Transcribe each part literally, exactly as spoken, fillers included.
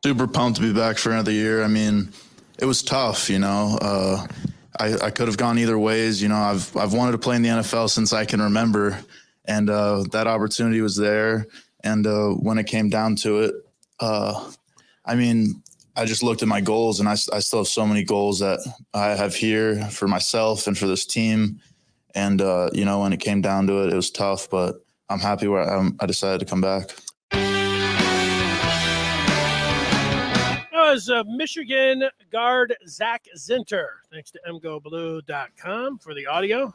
Super pumped to be back for another year. I mean, it was tough, you know. Uh, I, I could have gone either ways. You know, I've I've wanted to play in the N F L since I can remember, and uh, that opportunity was there. And uh, when it came down to it, uh, I mean, I just looked at my goals, and I, I still have so many goals that I have here for myself and for this team. And, uh, you know, when it came down to it, it was tough, but I'm happy where I'm, I decided to come back. That was uh, Michigan guard Zach Zinter. Thanks to m go blue dot com for the audio.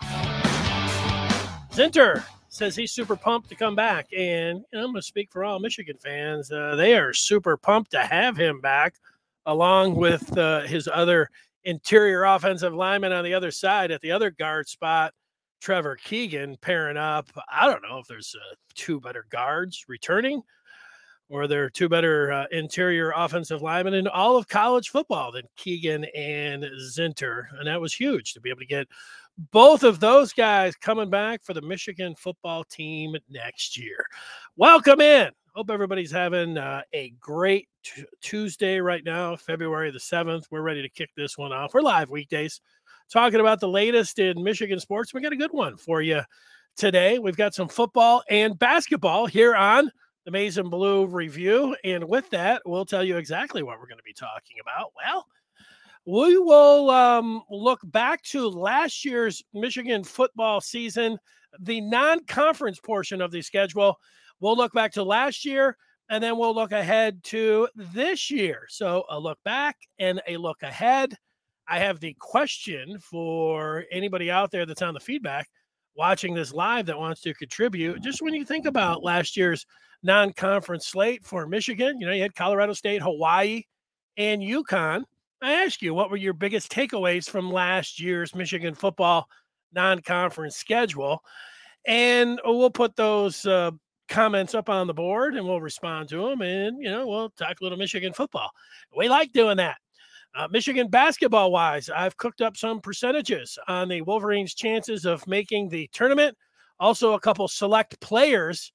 Zinter says he's super pumped to come back. And you know, I'm going to speak for all Michigan fans. Uh, they are super pumped to have him back, along with uh, his other interior offensive lineman on the other side at the other guard spot, Trevor Keegan, pairing up. I don't know if there's uh, two better guards returning, or there are two better uh, interior offensive linemen in all of college football than Keegan and Zinter. And that was huge to be able to get both of those guys coming back for the Michigan football team next year. Welcome in. Hope everybody's having uh, a great t- Tuesday right now, February the seventh. We're ready to kick this one off. We're live weekdays talking about the latest in Michigan sports. We got a good one for you today. We've got some football and basketball here on the Maize and Blue Review. And with that, we'll tell you exactly what we're going to be talking about. Well, we will um, look back to last year's Michigan football season, the non-conference portion of the schedule. We'll look back to last year, and then we'll look ahead to this year. So a look back and a look ahead. I have the question for anybody out there that's on the feedback watching this live that wants to contribute. Just when you think about last year's non-conference slate for Michigan, you know, you had Colorado State, Hawaii, and UConn. I ask you, what were your biggest takeaways from last year's Michigan football non-conference schedule? And we'll put those uh, comments up on the board and we'll respond to them. And, you know, we'll talk a little Michigan football. We like doing that. Uh, Michigan basketball-wise, I've cooked up some percentages on the Wolverines' chances of making the tournament. Also, a couple select players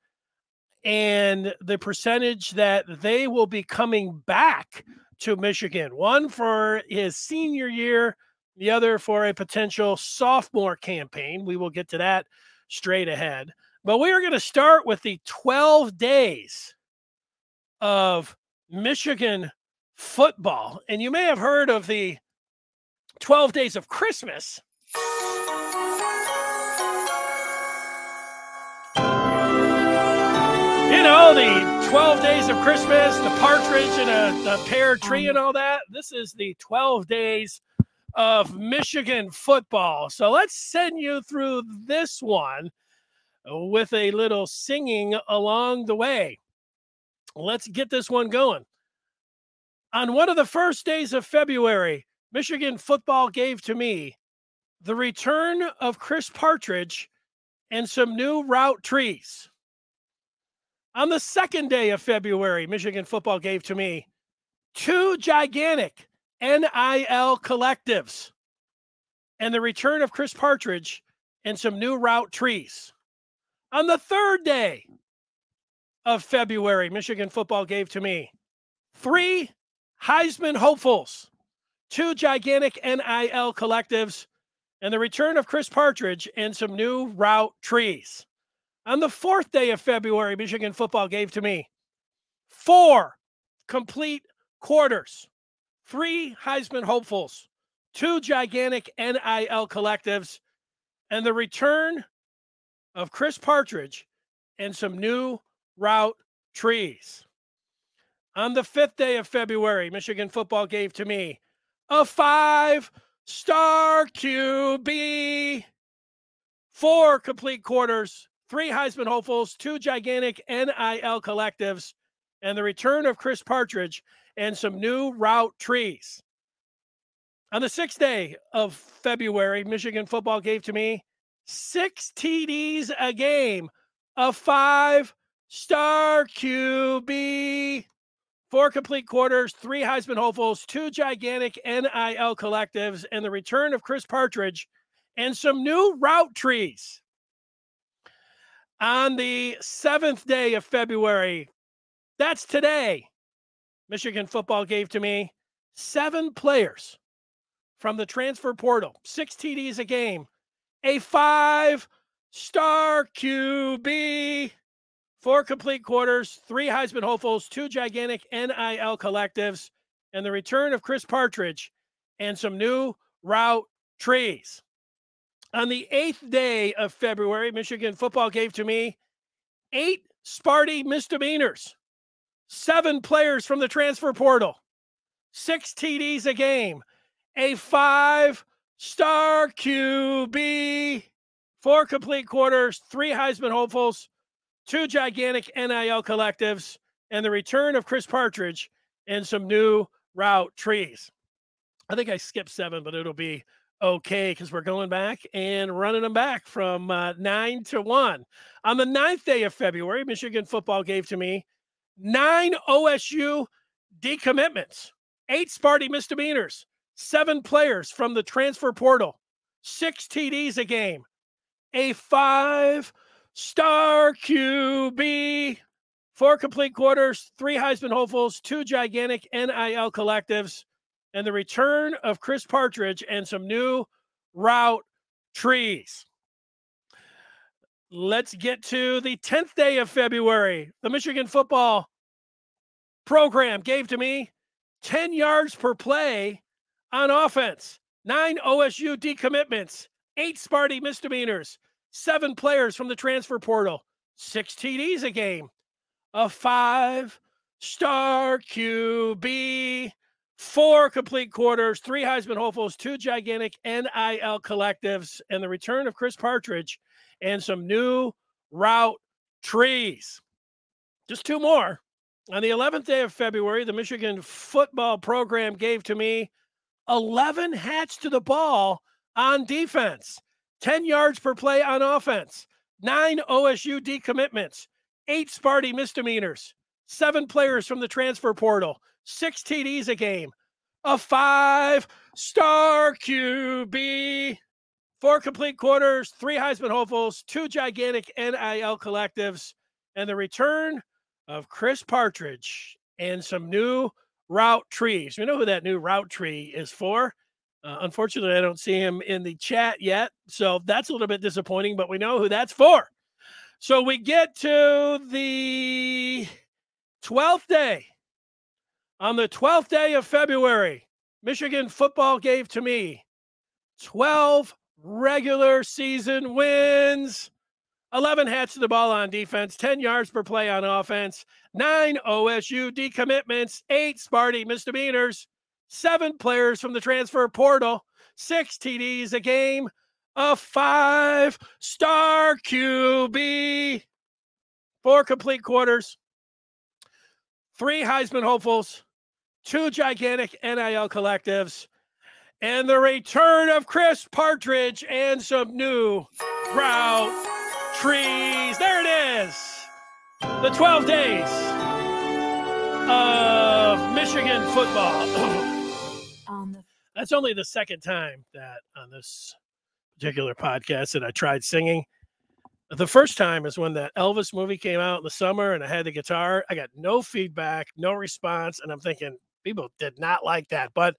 and the percentage that they will be coming back to Michigan. One for his senior year, the other for a potential sophomore campaign. We will get to that straight ahead. But we are going to start with the twelve days of Michigan football. And you may have heard of the twelve days of Christmas. You know, the twelve days of Christmas, the partridge and a, a pear tree and all that. This is the twelve days of Michigan football. So let's send you through this one with a little singing along the way. Let's get this one going. On one of the first days of February, Michigan football gave to me the return of Chris Partridge and some new route trees. On the second day of February, Michigan football gave to me two gigantic N I L collectives and the return of Chris Partridge and some new route trees. On the third day of February, Michigan football gave to me three Heisman hopefuls, two gigantic N I L collectives, and the return of Chris Partridge and some new route trees. On the fourth day of February, Michigan football gave to me four complete quarters, three Heisman hopefuls, two gigantic N I L collectives, and the return of Chris Partridge and some new route trees. On the fifth day of February, Michigan football gave to me a five-star Q B, four complete quarters, three Heisman hopefuls, two gigantic N I L collectives, and the return of Chris Partridge and some new route trees. On the sixth day of February, Michigan football gave to me six T Ds a game, a five-star Q B, four complete quarters, three Heisman hopefuls, two gigantic N I L collectives, and the return of Chris Partridge and some new route trees. On the seventh day of February, that's today, Michigan football gave to me seven players from the transfer portal, six T Ds a game, a five-star Q B, four complete quarters, three Heisman hopefuls, two gigantic N I L collectives, and the return of Chris Partridge and some new route trees. On the eighth day of February, Michigan football gave to me eight Sparty misdemeanors, seven players from the transfer portal, six T Ds a game, a five-star Q B, four complete quarters, three Heisman hopefuls, two gigantic N I L collectives, and the return of Chris Partridge and some new route trees. I think I skipped seven, but it'll be okay because we're going back and running them back from uh, nine to one. On the ninth day of February, Michigan football gave to me nine O S U decommitments, eight Sparty misdemeanors, seven players from the transfer portal, six T Ds a game, a five-star Q B, four complete quarters, three Heisman hopefuls, two gigantic N I L collectives, and the return of Chris Partridge and some new route trees. Let's get to the tenth day of February. The Michigan football program gave to me ten yards per play on offense, nine O S U decommitments, eight Sparty misdemeanors, seven players from the transfer portal, six T Ds a game, a five-star Q B, four complete quarters, three Heisman hopefuls, two gigantic N I L collectives, and the return of Chris Partridge and some new route trees. Just two more. On the eleventh day of February, the Michigan football program gave to me eleven hats to the ball on defense, ten yards per play on offense, nine O S U decommitments, eight Sparty misdemeanors, seven players from the transfer portal, six T Ds a game, a five-star Q B, four complete quarters, three Heisman hopefuls, two gigantic N I L collectives, and the return of Chris Partridge and some new route trees. We know who that new route tree is for. Uh, unfortunately, I don't see him in the chat yet, so that's a little bit disappointing, but we know who that's for. So we get to the twelfth day. On the twelfth day of February, Michigan football gave to me twelve regular season wins, eleven hats to the ball on defense, ten yards per play on offense, nine O S U decommitments, eight Sparty misdemeanors, seven players from the transfer portal, six T Ds a game, a five-star Q B, four complete quarters, three Heisman hopefuls, two gigantic N I L collectives, and the return of Chris Partridge and some new route trees. There it is. The twelve days of Michigan football. That's only the second time that on this particular podcast that I tried singing. The first time is when that Elvis movie came out in the summer and I had the guitar. I got no feedback, no response, and I'm thinking people did not like that. But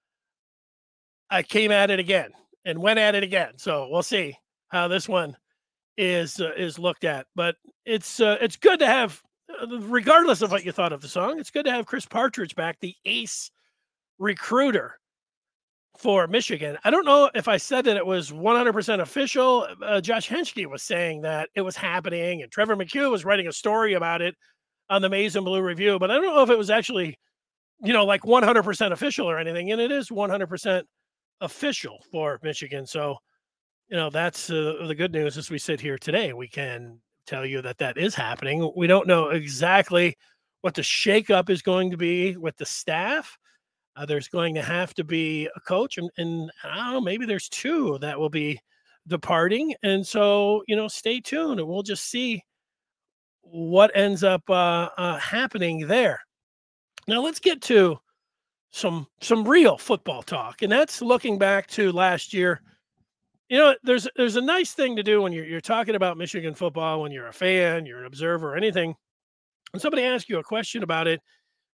I came at it again and went at it again. So we'll see how this one is uh, is looked at. But it's uh, it's good to have, regardless of what you thought of the song, it's good to have Chris Partridge back, the ace recruiter for Michigan. I don't know if I said that it was one hundred percent official. Uh, Josh Henschke was saying that it was happening, and Trevor McHugh was writing a story about it on the Maize and Blue Review. But I don't know if it was actually, you know, like one hundred percent official or anything. And it is one hundred percent official for Michigan. So, you know, that's uh, the good news as we sit here today. We can tell you that that is happening. We don't know exactly what the shakeup is going to be with the staff. Uh, there's going to have to be a coach, and, and I don't know, maybe there's two that will be departing. And so, you know, stay tuned and we'll just see what ends up uh, uh, happening there. Now let's get to some some real football talk, and that's looking back to last year. You know, there's there's a nice thing to do when you're you're talking about Michigan football, when you're a fan, you're an observer, or anything, and somebody asks you a question about it.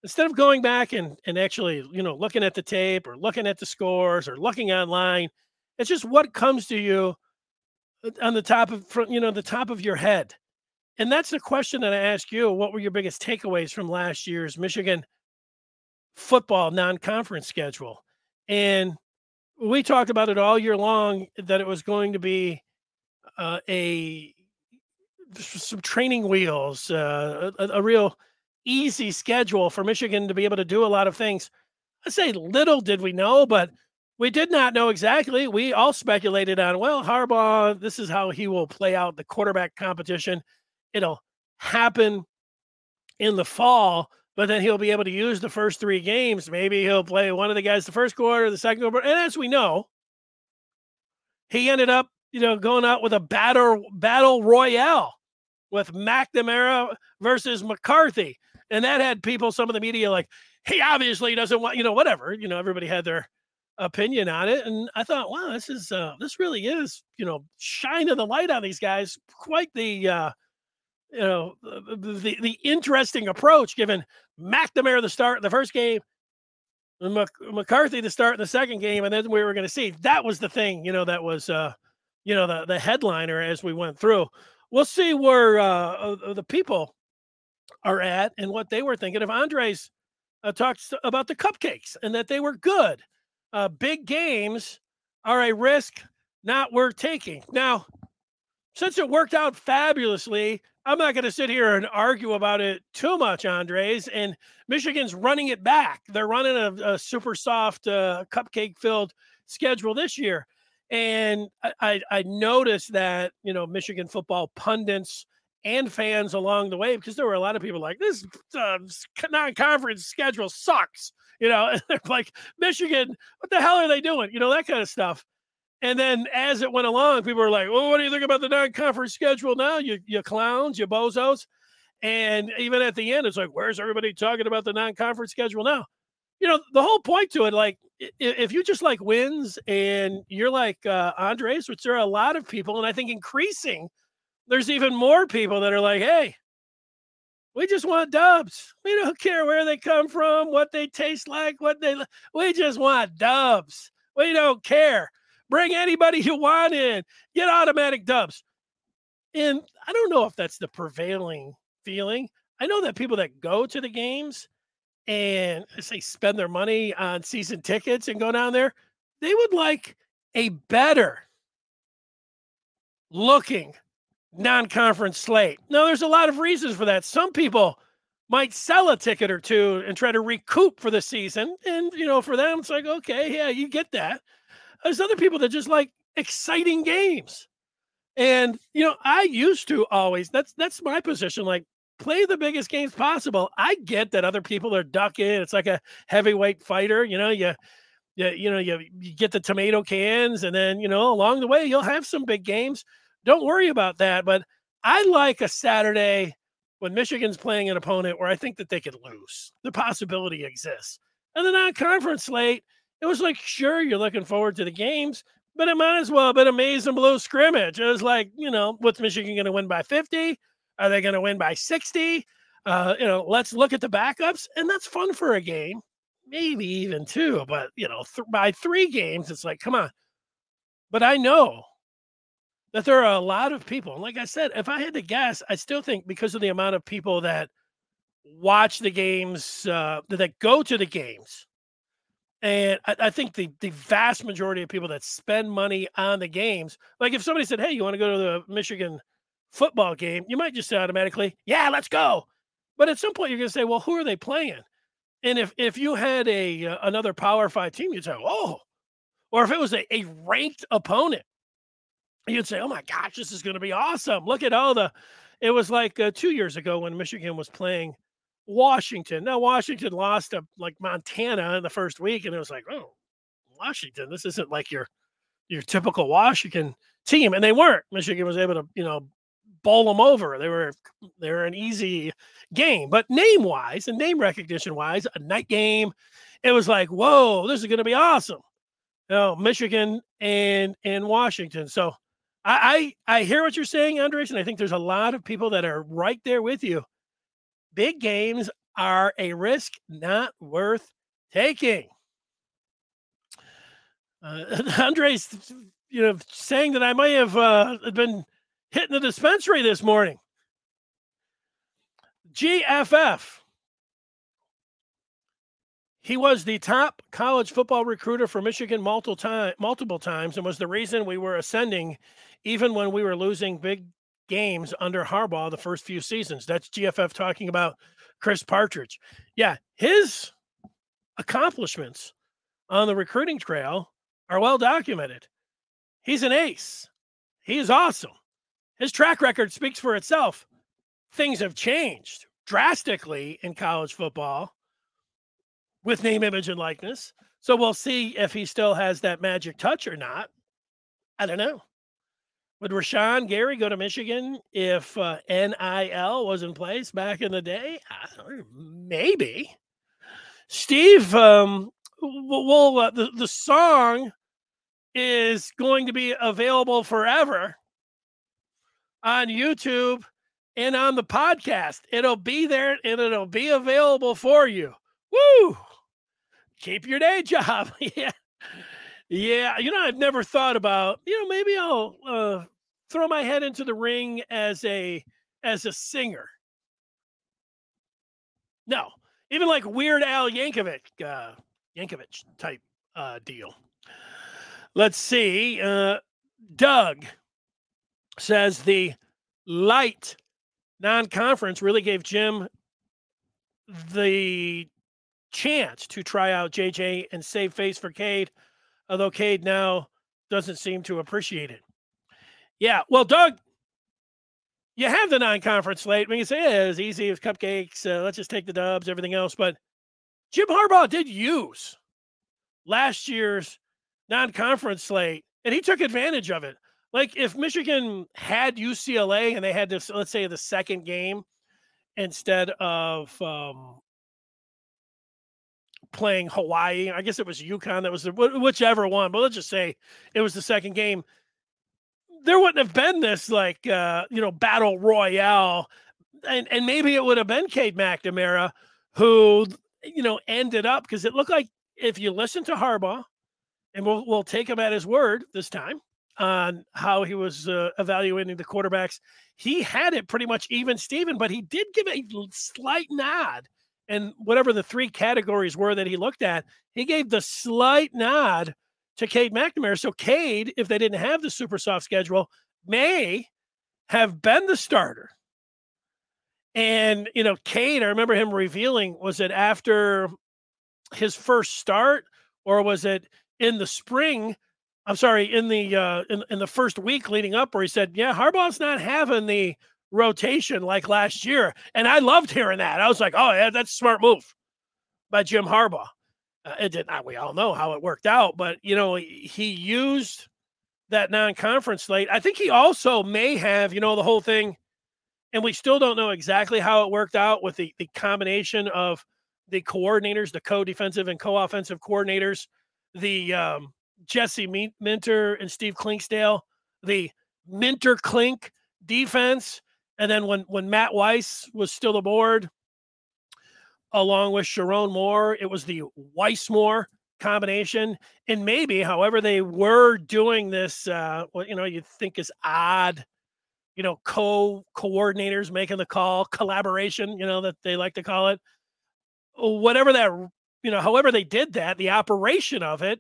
instead of going back and and actually, you know, looking at the tape or looking at the scores or looking online, it's just what comes to you on the top of from, you know, the top of your head. And that's the question that I ask you. What were your biggest takeaways from last year's Michigan football non-conference schedule? And we talked about it all year long that it was going to be uh, a some training wheels, uh, a, a real easy schedule for Michigan to be able to do a lot of things. I say little did we know, but we did not know exactly. We all speculated on, well, Harbaugh, this is how he will play out the quarterback competition. It'll happen in the fall, but then he'll be able to use the first three games. Maybe he'll play one of the guys the first quarter, the second quarter. And as we know, he ended up, you know, going out with a battle battle royale with McNamara versus McCarthy. And that had people, some of the media, like, he obviously doesn't want, you know, whatever. You know, everybody had their opinion on it. And I thought, wow, this is, uh, this really is, you know, shining the light on these guys. Quite the, uh, you know, the, the, the interesting approach, given McNamara the start in the first game, Mc, McCarthy the start in the second game, and then we were going to see. That was the thing, you know, that was, uh, you know, the, the headliner as we went through. We'll see where uh, the people are at and what they were thinking. If Andres uh, talks about the cupcakes and that they were good, uh, big games are a risk not worth taking. Now, since it worked out fabulously, I'm not going to sit here and argue about it too much, Andres. And Michigan's running it back. They're running a, a super soft, uh, cupcake-filled schedule this year. And I, I, I noticed that, you know, Michigan football pundits and fans along the way, because there were a lot of people like, this uh, non-conference schedule sucks. You know, and they're like, Michigan, what the hell are they doing? You know, that kind of stuff. And then as it went along, people were like, well, what do you think about the non-conference schedule now? You, you clowns, you bozos. And even at the end, it's like, where's everybody talking about the non-conference schedule now? You know, the whole point to it, like, if you just like wins and you're like uh, Andres, which there are a lot of people, and I think increasing, there's even more people that are like, hey, we just want dubs. We don't care where they come from, what they taste like, what they, we just want dubs. We don't care. Bring anybody you want in. Get automatic dubs. And I don't know if that's the prevailing feeling. I know that people that go to the games and say spend their money on season tickets and go down there, they would like a better looking non-conference slate. Now, there's a lot of reasons for that. Some people might sell a ticket or two and try to recoup for the season. And, you know, for them, it's like, okay, yeah, you get that. There's other people that just like exciting games. And, you know, I used to always, that's, that's my position. Like, play the biggest games possible. I get that other people are ducking. It's like a heavyweight fighter. You know, you, you, you know, you, you get the tomato cans, and then, you know, along the way, you'll have some big games. Don't worry about that. But I like a Saturday when Michigan's playing an opponent where I think that they could lose. The possibility exists. And the non-conference slate, it was like, sure, you're looking forward to the games, but it might as well have been a maize and blue scrimmage. It was like, you know, what's Michigan going to win by fifty? Are they going to win by sixty? Uh, you know, let's look at the backups, and that's fun for a game, maybe even two. But, you know, th- by three games, it's like, come on. But I know that there are a lot of people. And like I said, if I had to guess, I still think because of the amount of people that watch the games, uh, that go to the games, and I, I think the, the vast majority of people that spend money on the games, like if somebody said, hey, you want to go to the Michigan football game, you might just say automatically, yeah, let's go. But at some point you're going to say, well, who are they playing? And if, if you had a, uh, another Power Five team, you'd say, oh, or if it was a, a ranked opponent, you'd say, oh my gosh, this is going to be awesome. Look at all the, it was like uh, two years ago when Michigan was playing Washington. Now, Washington lost to like Montana in the first week, and it was like, oh, Washington, this isn't like your, your typical Washington team. And they weren't. Michigan was able to, you know, bowl them over. They were, they were an easy game, but name wise and name recognition wise, a night game, it was like, whoa, this is going to be awesome. You know, Michigan and, and Washington. So I, I, I hear what you're saying, Andres, and I think there's a lot of people that are right there with you. Big games are a risk not worth taking. Uh, Andre's, you know, saying that I may have uh, been hitting the dispensary this morning. G F F. He was the top college football recruiter for Michigan multiple, time, multiple times and was the reason we were ascending even when we were losing big games under Harbaugh the first few seasons. That's G F F talking about Chris Partridge. Yeah, his accomplishments on the recruiting trail are well documented. He's an ace. He is awesome. His track record speaks for itself. Things have changed drastically in college football with name, image, and likeness. So we'll see if he still has that magic touch or not. I don't know. Would Rashawn Gary go to Michigan if uh, N I L was in place back in the day? Uh, maybe. Steve, um, well, uh, the, the song is going to be available forever on YouTube and on the podcast. It'll be there and it'll be available for you. Woo! Keep your day job. Yeah. Yeah. You know, I've never thought about, you know, maybe I'll uh, throw my head into the ring as a, as a singer. No, even like Weird Al Yankovic, uh, Yankovic type uh, deal. Let's see. Uh, Doug says the light non-conference really gave Jim the chance to try out J J and save face for Cade, although Cade now doesn't seem to appreciate it. Yeah, well, Doug, you have the non-conference slate. I mean, you say yeah, it was easy, it was cupcakes, uh, let's just take the dubs, everything else. But Jim Harbaugh did use last year's non-conference slate, and he took advantage of it. Like if Michigan had U C L A and they had this, let's say the second game instead of um, playing Hawaii, I guess it was UConn that was the, whichever one, but let's just say it was the second game. There wouldn't have been this like, uh, you know, battle royale. And, and maybe it would have been Cade McNamara who, you know, ended up, because it looked like if you listen to Harbaugh, and we'll, we'll take him at his word this time on how he was uh, evaluating the quarterbacks, he had it pretty much even Steven, but he did give a slight nod. And whatever the three categories were that he looked at, he gave the slight nod to Cade McNamara. So Cade, if they didn't have the super soft schedule, may have been the starter. And, you know, Cade, I remember him revealing, was it after his first start or was it in the spring? I'm sorry, in the uh, in, in the first week leading up where he said, yeah, Harbaugh's not having the rotation like last year. And I loved hearing that. I was like, oh, yeah, that's a smart move by Jim Harbaugh. Uh, it did not, we all know how it worked out, but, you know, he used that non-conference slate. I think he also may have, you know, the whole thing, and we still don't know exactly how it worked out with the, the combination of the coordinators, the co-defensive and co-offensive coordinators, the um, Jesse Minter and Steve Clinksdale, the Minter-Klink defense, and then when, when Matt Weiss was still aboard, along with Sharon Moore, it was the Weiss-Moore combination. And maybe, however, they were doing this, uh, what, you know, you think is odd, you know, co-coordinators making the call, collaboration, you know, that they like to call it. Whatever that, you know, however they did that, the operation of it,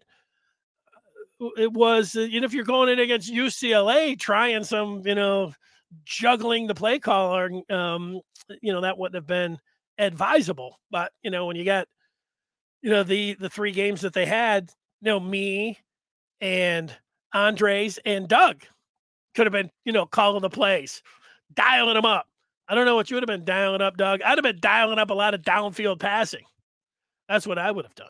it was, you know, if you're going in against U C L A, trying some, you know, juggling the play caller, um, you know, that wouldn't have been advisable. But, you know, when you got, you know, the, the three games that they had, you know, me and Andres and Doug could have been, you know, calling the plays, dialing them up. I don't know what you would have been dialing up, Doug. I'd have been dialing up a lot of downfield passing. That's what I would have done.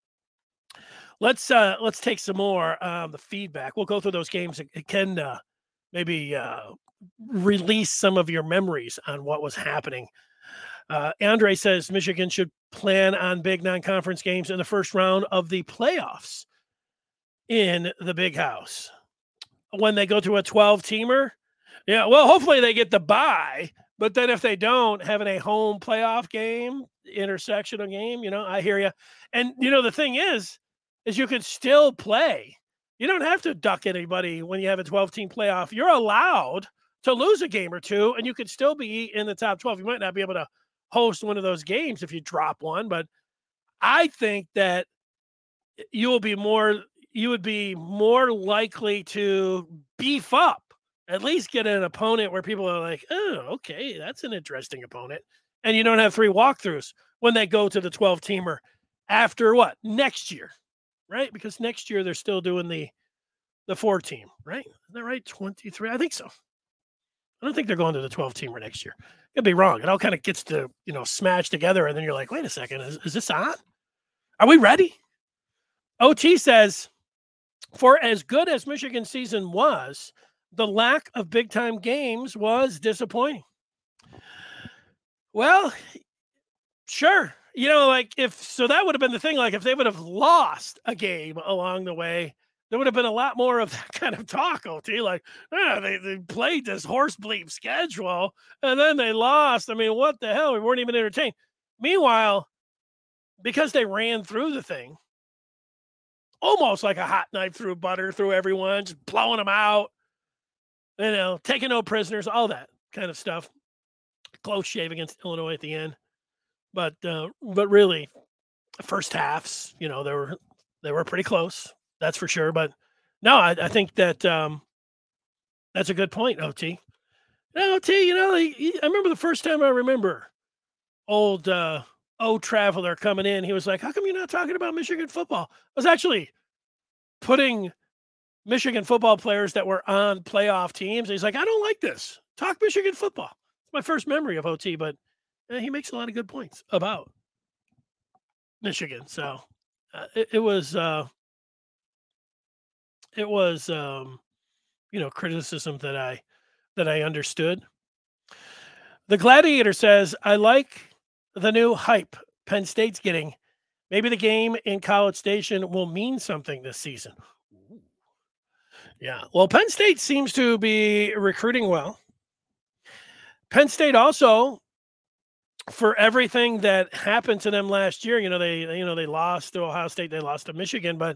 Let's uh, let's take some more um, the feedback. We'll go through those games. It can uh, maybe uh, release some of your memories on what was happening. Uh, Andre says Michigan should plan on big non-conference games in the first round of the playoffs in the Big House. When they go to a twelve-teamer, yeah, well, hopefully they get the bye But then if they don't, having a home playoff game, intersectional game, you know, I hear you. And, you know, the thing is, is you can still play. You don't have to duck anybody when you have a twelve-team playoff. You're allowed to lose a game or two, and you could still be in the top twelve. You might not be able to host one of those games if you drop one, but I think that you will be more, you would be more likely to beef up, at least get an opponent where people are like, oh, okay, that's an interesting opponent. And you don't have three walkthroughs when they go to the twelve-teamer after what? Next year, right? Because next year they're still doing the the four-team, right? Isn't that right? twenty-three? I think so. I don't think they're going to the twelve-teamer next year. Could be wrong. It all kind of gets to, you know, smash together, and then you're like, wait a second, is, is this on? Are we ready? O T says, for as good as Michigan's season was, the lack of big-time games was disappointing. Well, sure. You know, like if, so that would have been the thing, like if they would have lost a game along the way, there would have been a lot more of that kind of talk, O T, like, oh, they, they played this horse bleep schedule, and then they lost. I mean, what the hell? We weren't even entertained. Meanwhile, because they ran through the thing, almost like a hot knife through butter through everyone, just blowing them out, you know, taking no prisoners, all that kind of stuff. Close shave against Illinois at the end. But uh, but really, first halves, you know, they were they were pretty close, that's for sure. But no, I, I think that um, that's a good point, O T. You know, O T, you know, I, I remember the first time I remember old uh, O Traveler coming in. He was like, how come you're not talking about Michigan football? I was actually putting Michigan football players that were on playoff teams. He's like, I don't like this. Talk Michigan football. It's my first memory of O T, but uh, he makes a lot of good points about Michigan. So uh, it, it was, uh, it was, um, you know, criticism that I, that I understood. The Gladiator says, I like the new hype Penn State's getting. Maybe the game in College Station will mean something this season. Yeah. Well, Penn State seems to be recruiting well. Penn State also, for everything that happened to them last year, you know, they, you know, they lost to Ohio State, they lost to Michigan, but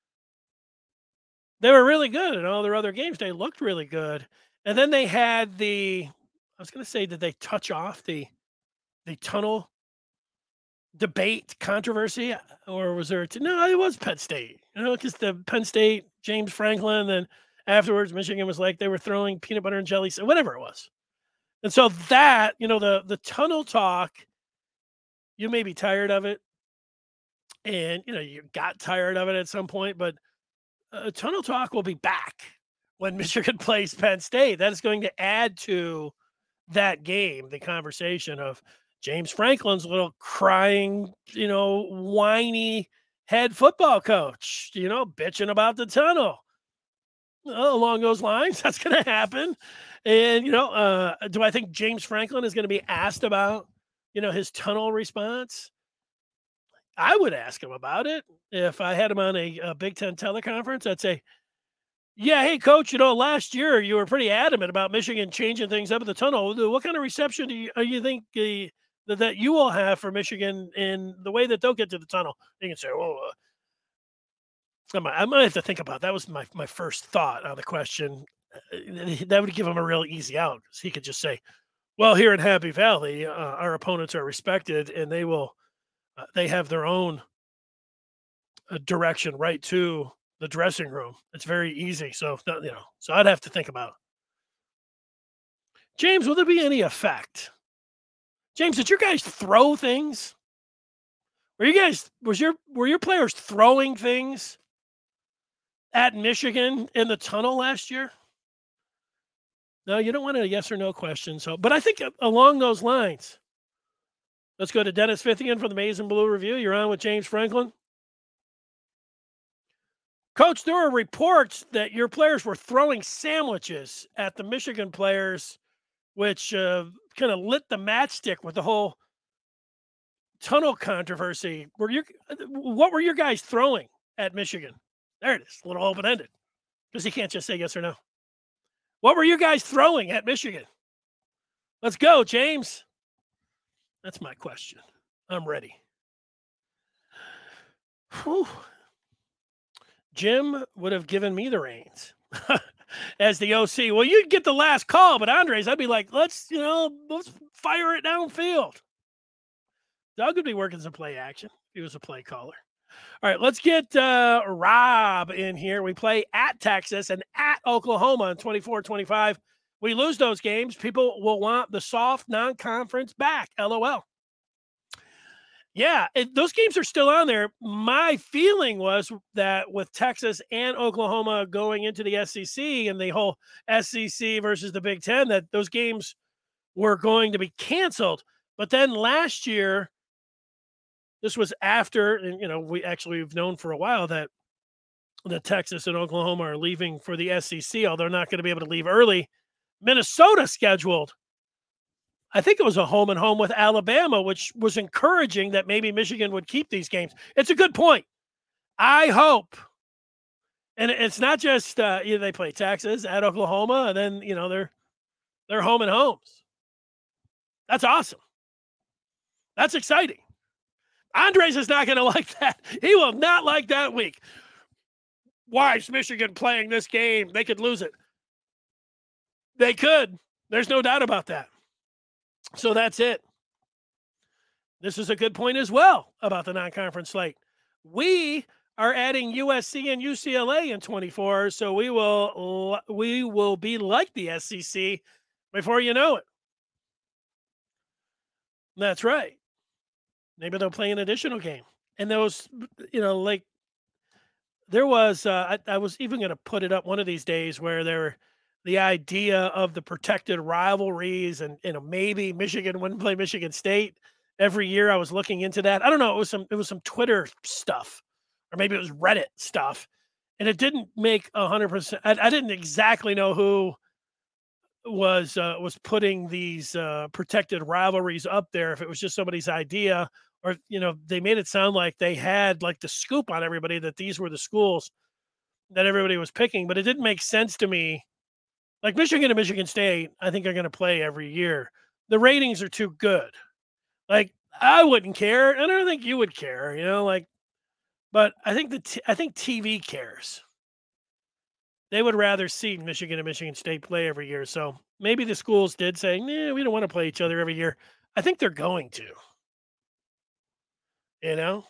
they were really good in all their other games. They looked really good. And then they had the, I was going to say, did they touch off the, the tunnel debate controversy, or was there, t- no, it was Penn State, you know, because the Penn State, James Franklin, then afterwards, Michigan was like, they were throwing peanut butter and jelly, so whatever it was. And so that, you know, the, the tunnel talk, you may be tired of it. And, you know, you got tired of it at some point, but uh, tunnel talk will be back when Michigan plays Penn State. That is going to add to that game, the conversation of James Franklin's little crying, you know, whiny head football coach, you know, bitching about the tunnel. Well, along those lines, that's going to happen. And, you know, uh, do I think James Franklin is going to be asked about, you know, his tunnel response? I would ask him about it. If I had him on a, a Big Ten teleconference, I'd say, yeah, hey, coach, you know, last year you were pretty adamant about Michigan changing things up at the tunnel. What kind of reception do you, uh, you think uh, that, that you will have for Michigan in the way that they'll get to the tunnel? You can say, oh, uh, I might, I might have to think about that. That was my, my first thought on the question. Uh, that would give him a real easy out, because he could just say, well, here in Happy Valley, uh, our opponents are respected, and they will, uh, they have their own uh, direction right to the dressing room. It's very easy. So, you know, so I'd have to think about it. James, will there be any effect? James, did your guys throw things? Were you guys, was your, were your players throwing things at Michigan in the tunnel last year? No, you don't want a yes or no question. So, but I think along those lines, let's go to Dennis Fithian from the Maize and Blue Review. You're on with James Franklin. Coach, there were reports that your players were throwing sandwiches at the Michigan players, which uh, kind of lit the matchstick with the whole tunnel controversy. Were you, what were your guys throwing at Michigan? There it is, a little open-ended, because you can't just say yes or no. What were you guys throwing at Michigan? Let's go, James. That's my question. I'm ready. Whew. Jim would have given me the reins as the O C. Well, you'd get the last call, but Andres, I'd be like, let's, you know, let's fire it downfield. Doug would be working some play action. He was a play caller. All right, let's get uh, Rob in here. We play at Texas and at Oklahoma in twenty-four twenty-five. We lose those games. People will want the soft non-conference back. L O L. Yeah, it, those games are still on there. My feeling was that with Texas and Oklahoma going into the S E C and the whole S E C versus the Big Ten, that those games were going to be canceled. But then last year, this was after, and you know, we actually have known for a while that the Texas and Oklahoma are leaving for the S E C, although they're not going to be able to leave early. Minnesota scheduled, I think it was a home and home with Alabama, which was encouraging that maybe Michigan would keep these games. It's a good point. I hope, and it's not just uh, you know, they play Texas at Oklahoma, and then you know they're they're home and homes. That's awesome. That's exciting. Andres is not going to like that. He will not like that week. Why is Michigan playing this game? They could lose it. They could. There's no doubt about that. So that's it. This is a good point as well about the non-conference slate. We are adding U S C and U C L A in twenty-four, so we will we will be like the S E C before you know it. That's right. Maybe they'll play an additional game. And those, you know, like there was, uh, I, I was even going to put it up one of these days where there, the idea of the protected rivalries and, you know, maybe Michigan wouldn't play Michigan State every year. I was looking into that. I don't know. It was some, it was some Twitter stuff, or maybe it was Reddit stuff. And it didn't make a hundred percent. I didn't exactly know who was, uh, was putting these, uh, protected rivalries up there. If it was just somebody's idea, or, you know, they made it sound like they had like the scoop on everybody that these were the schools that everybody was picking, but it didn't make sense to me. Like Michigan and Michigan State, I think are going to play every year. The ratings are too good. Like I wouldn't care, and I don't think you would care, you know, like, but I think the t- I think T V cares. They would rather see Michigan and Michigan State play every year. So maybe the schools did say, nah, we don't want to play each other every year. I think they're going to. You know?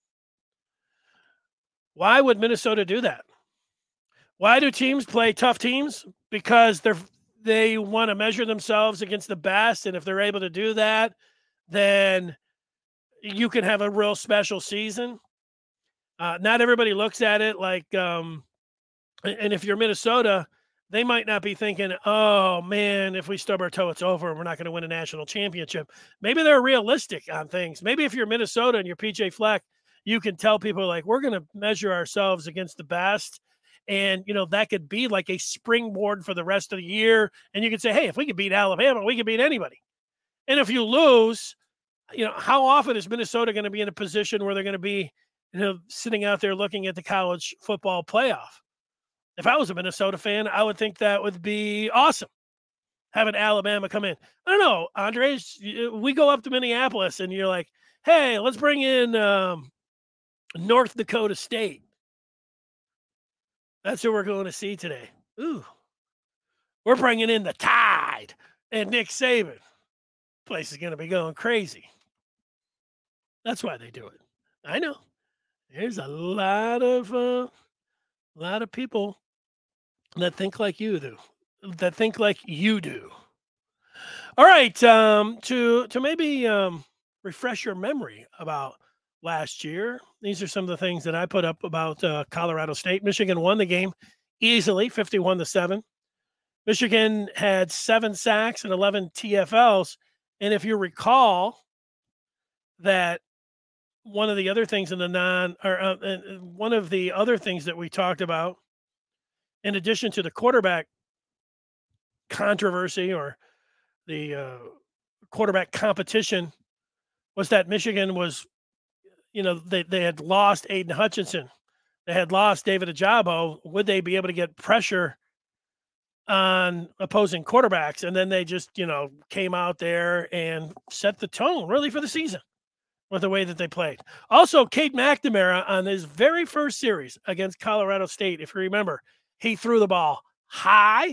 Why would Minnesota do that? Why do teams play tough teams? Because they're they want to measure themselves against the best, and if they're able to do that, then you can have a real special season. Uh, not everybody looks at it like, um, and if you're Minnesota, they might not be thinking, oh, man, if we stub our toe, it's over and we're not going to win a national championship. Maybe they're realistic on things. Maybe if you're Minnesota and you're P J Fleck, you can tell people, like, we're going to measure ourselves against the best. And, you know, that could be like a springboard for the rest of the year. And you can say, hey, if we could beat Alabama, we could beat anybody. And if you lose, you know, how often is Minnesota going to be in a position where they're going to be, you know, sitting out there looking at the college football playoff? If I was a Minnesota fan, I would think that would be awesome, having Alabama come in. I don't know, Andres, we go up to Minneapolis and you're like, hey, let's bring in um, North Dakota State. That's who we're going to see today. Ooh, we're bringing in the Tide and Nick Saban. Place is going to be going crazy. That's why they do it. I know. There's a lot of uh, a lot of people that think like you do, that think like you do. All right, um, to to maybe um, refresh your memory about last year, these are some of the things that I put up about uh, Colorado State. Michigan won the game easily, fifty-one to seven. Michigan had seven sacks and eleven T F Ls. And if you recall that one of the other things in the non, or uh, one of the other things that we talked about, in addition to the quarterback controversy or the uh, quarterback competition, was that Michigan was, you know, they, they had lost Aiden Hutchinson. They had lost David Ajabo. Would they be able to get pressure on opposing quarterbacks. And then they just, you know, came out there and set the tone really for the season with the way that they played. Also, Cade McNamara on his very first series against Colorado State, if you remember, he threw the ball high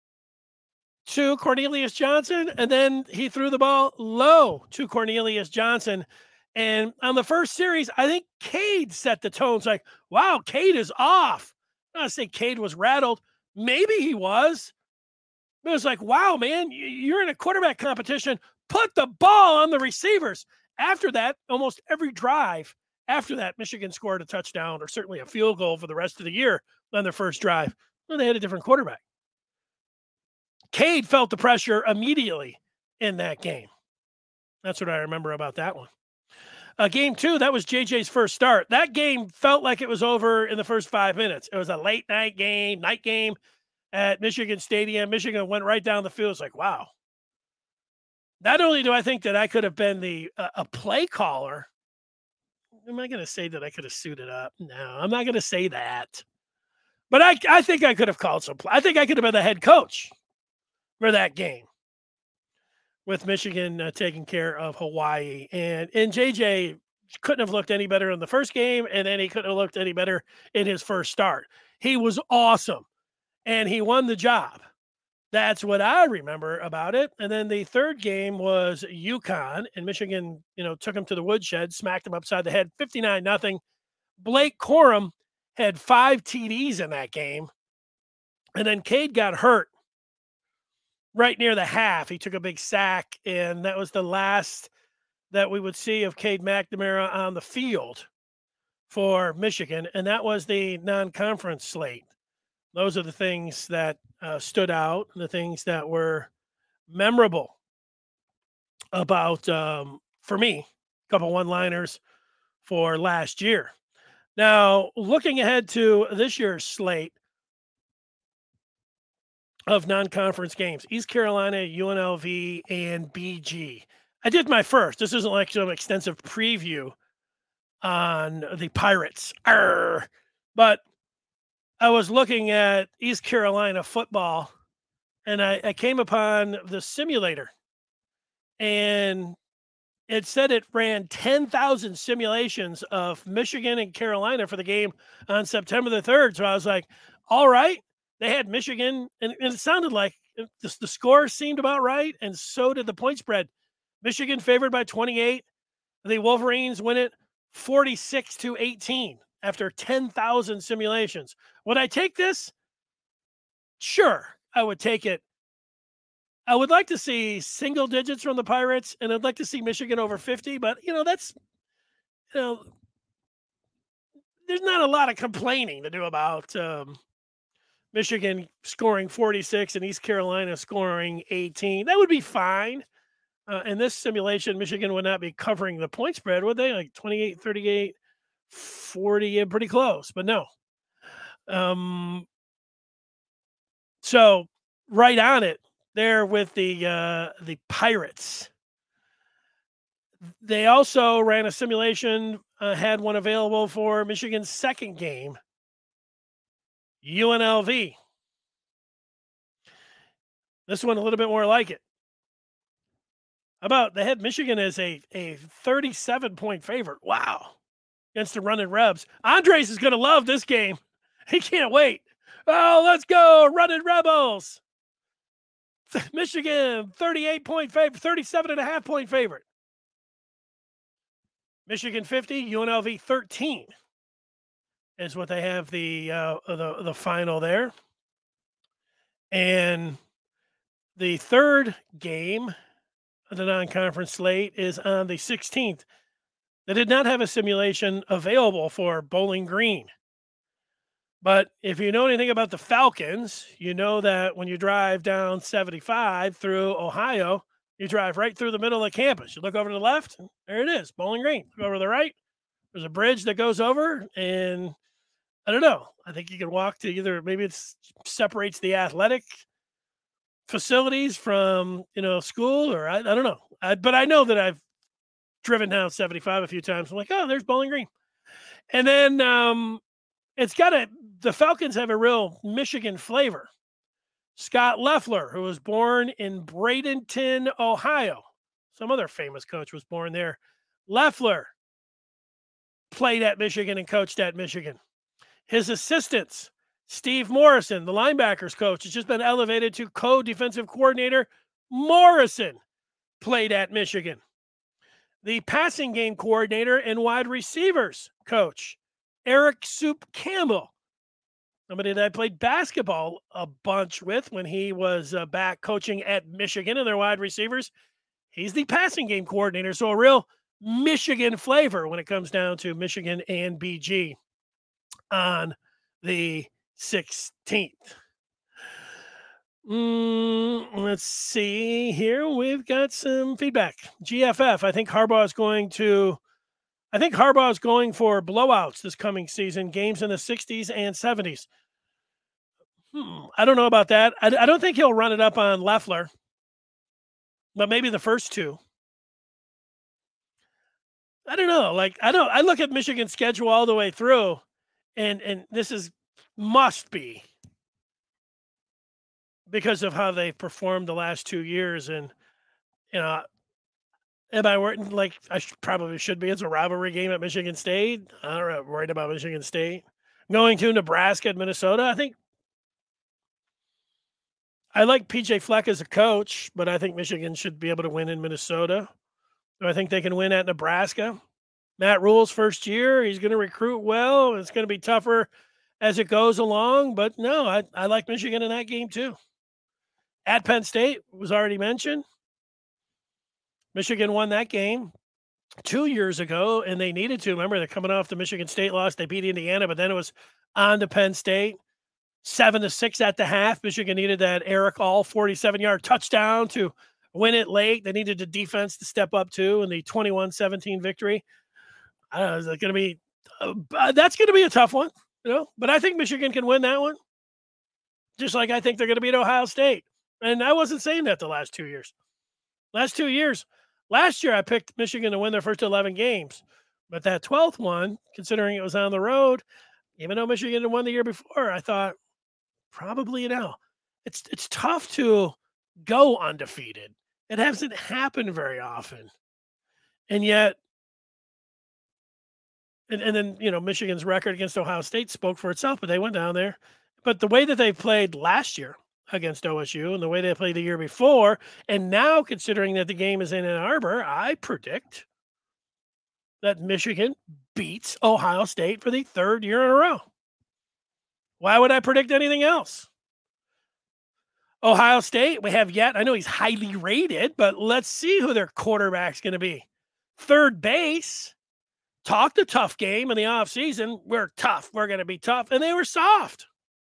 to Cornelius Johnson, and then he threw the ball low to Cornelius Johnson. And on the first series, I think Cade set the tone. It's like, wow, Cade is off. I'm not saying Cade was rattled. Maybe he was. But it was like, wow, man, you're in a quarterback competition. Put the ball on the receivers. After that, almost every drive after that, Michigan scored a touchdown or certainly a field goal for the rest of the year on their first drive. Well, they had a different quarterback. Cade felt the pressure immediately in that game. That's what I remember about that one. Uh, game two, that was J J's first start. That game felt like it was over in the first five minutes. It was a late night game, night game at Michigan Stadium. Michigan went right down the field. It's like, wow. Not only do I think that I could have been the uh, a play caller, am I going to say that I could have suited up? No, I'm not going to say that. But I, I think I could have called some play. I think I could have been the head coach for that game with Michigan uh, taking care of Hawaii. And, and J J couldn't have looked any better in the first game, and then he couldn't have looked any better in his first start. He was awesome, and he won the job. That's what I remember about it. And then the third game was UConn, and Michigan, you know, took him to the woodshed, smacked him upside the head, fifty-nine nothing. Blake Corum had five T Ds in that game, and then Cade got hurt right near the half. He took a big sack, and that was the last that we would see of Cade McNamara on the field for Michigan, and that was the non-conference slate. Those are the things that uh, stood out, the things that were memorable about, um, for me, a couple one-liners for last year. Now, looking ahead to this year's slate of non-conference games, East Carolina, U N L V, and B G. I did my first. This isn't like some extensive preview on the Pirates, Arr! But I was looking at East Carolina football, and I, I came upon the simulator, and it said it ran ten thousand simulations of Michigan and Carolina for the game on September the third. So I was like, all right. They had Michigan, and, and it sounded like the, the score seemed about right, and so did the point spread. Michigan favored by twenty-eight. The Wolverines win it forty-six to eighteen after ten thousand simulations. Would I take this? Sure, I would take it. I would like to see single digits from the Pirates, and I'd like to see Michigan over fifty, but, you know, that's, you know, there's not a lot of complaining to do about um, Michigan scoring forty-six and East Carolina scoring eighteen. That would be fine. Uh, in this simulation, Michigan would not be covering the point spread, would they? Like twenty-eight, thirty-eight, forty, and pretty close, but no. Um, so right on it there with the uh, the Pirates. They also ran a simulation, uh, had one available for Michigan's second game, U N L V. This one a little bit more like it. How about they had Michigan as a, a thirty-seven point favorite? Wow. Against the Running Rebs. Andres is going to love this game. He can't wait. Oh, let's go, Running Rebels. Michigan, thirty-eight point favorite, thirty-seven and a half point favorite. Michigan fifty, U N L V thirteen is what they have the uh, the the final there. And the third game of the non-conference slate is on the sixteenth. They did not have a simulation available for Bowling Green. But if you know anything about the Falcons, you know that when you drive down seventy-five through Ohio, you drive right through the middle of the campus. You look over to the left, and there it is, Bowling Green. Look over to the right, there's a bridge that goes over, and I don't know. I think you can walk to either, maybe it separates the athletic facilities from, you know, school, or I, I don't know. I, but I know that I've driven down seventy-five a few times. I'm like, oh, there's Bowling Green. And then um, it's got a, the Falcons have a real Michigan flavor. Scott Loeffler, who was born in Bradenton, Ohio. Some other famous coach was born there. Loeffler played at Michigan and coached at Michigan. His assistants, Steve Morrison, the linebackers coach, has just been elevated to co-defensive coordinator. Morrison played at Michigan. The passing game coordinator and wide receivers coach, Eric Soup Campbell, somebody that I played basketball a bunch with when he was uh, back coaching at Michigan and their wide receivers. He's the passing game coordinator, so a real Michigan flavor when it comes down to Michigan and B G on the sixteenth. Mm, let's see here. We've got some feedback. G F F, I think Harbaugh is going to, I think Harbaugh is going for blowouts this coming season, games in the sixties and seventies. Hmm, I don't know about that. I, I don't think he'll run it up on Loeffler, but maybe the first two. I don't know. Like, I don't, I look at Michigan's schedule all the way through, and, and this is must be because of how they've performed the last two years. And, you know, am I worried? Like, I should, probably should be. It's a rivalry game at Michigan State. I'm not worried about Michigan State. Going to Nebraska and Minnesota, I think I like P J Fleck as a coach, but I think Michigan should be able to win in Minnesota. Do I think they can win at Nebraska? Matt Rule's first year. He's going to recruit well. It's going to be tougher as it goes along. But no, I, I like Michigan in that game too. At Penn State was already mentioned. Michigan won that game two years ago, and they needed to. Remember, they're coming off the Michigan State loss. They beat Indiana, but then it was on to Penn State. Seven to six at the half. Michigan needed that Eric All forty-seven-yard touchdown to win it late. They needed the defense to step up too in the twenty-one seventeen victory. I don't know, is it going to be uh, – that's going to be a tough one, you know. But I think Michigan can win that one, just like I think they're going to beat Ohio State. And I wasn't saying that the last two years. Last two years – Last year, I picked Michigan to win their first eleven games, but that twelfth one, considering it was on the road, even though Michigan had won the year before, I thought probably, you know, it's it's tough to go undefeated. It hasn't happened very often, and yet, and, and then you know, Michigan's record against Ohio State spoke for itself, but they went down there. But the way that they played last year against O S U and the way they played the year before, and now considering that the game is in Ann Arbor, I predict that Michigan beats Ohio State for the third year in a row. Why would I predict anything else? Ohio State, we have yet, I know he's highly rated, but let's see who their quarterback's going to be. Third base, talked a tough game in the offseason. We're tough. We're going to be tough. And they were soft.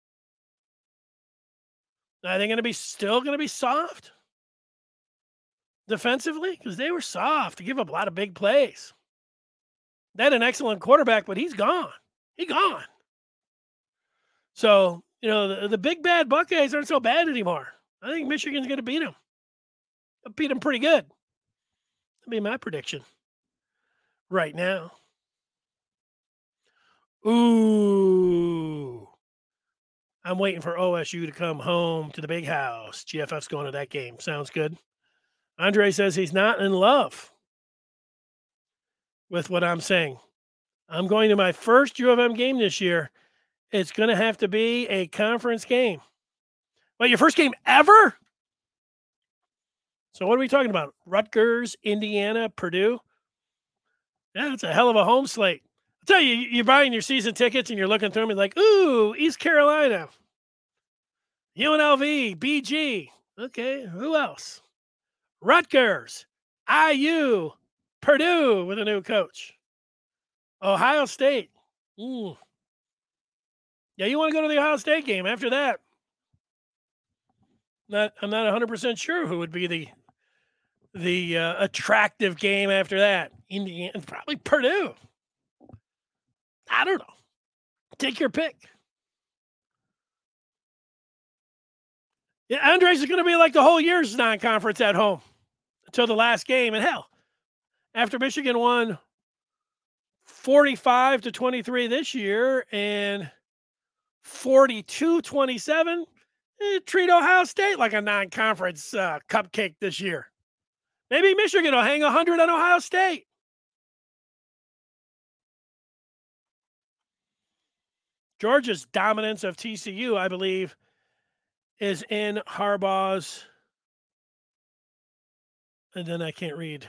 Are they going to be still going to be soft defensively? Because they were soft to give up a lot of big plays. They had an excellent quarterback, but he's gone. He's gone. So, you know, the, the big bad Buckeyes aren't so bad anymore. I think Michigan's going to beat them. They'll beat them pretty good. That'd be my prediction right now. Ooh. I'm waiting for O S U to come home to the big house. G F F's going to that game. Sounds good. Andre says he's not in love with what I'm saying. I'm going to my first U of M game this year. It's going to have to be a conference game. Well, your first game ever? So what are we talking about? Rutgers, Indiana, Purdue? Yeah, it's a hell of a home slate. Tell you, you're buying your season tickets and you're looking through them and like, ooh, East Carolina, U N L V, B G. Okay, who else? Rutgers, I U, Purdue with a new coach. Ohio State. Ooh. Yeah, you want to go to the Ohio State game after that. Not, I'm not one hundred percent sure who would be the the uh, attractive game after that. Indiana, probably Purdue. I don't know. Take your pick. Yeah, Andres is going to be like the whole year's non-conference at home until the last game. And hell, after Michigan won forty-five to twenty-three this year and forty-two twenty-seven, Eh, treat Ohio State like a non-conference uh, cupcake this year. Maybe Michigan will hang one hundred on Ohio State. Georgia's dominance of T C U, I believe, is in Harbaugh's. And then I can't read.